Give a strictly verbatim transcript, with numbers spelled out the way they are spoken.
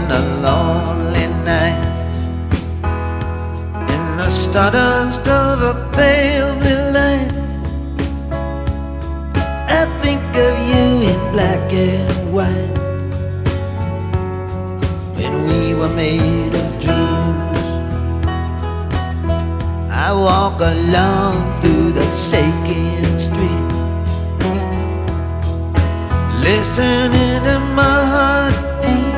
a lonely night, in the stardust of a pale blue light, I think of you in black and white. When we were made of dreams, I walk alone through the shaking street, listening to my heartbeat,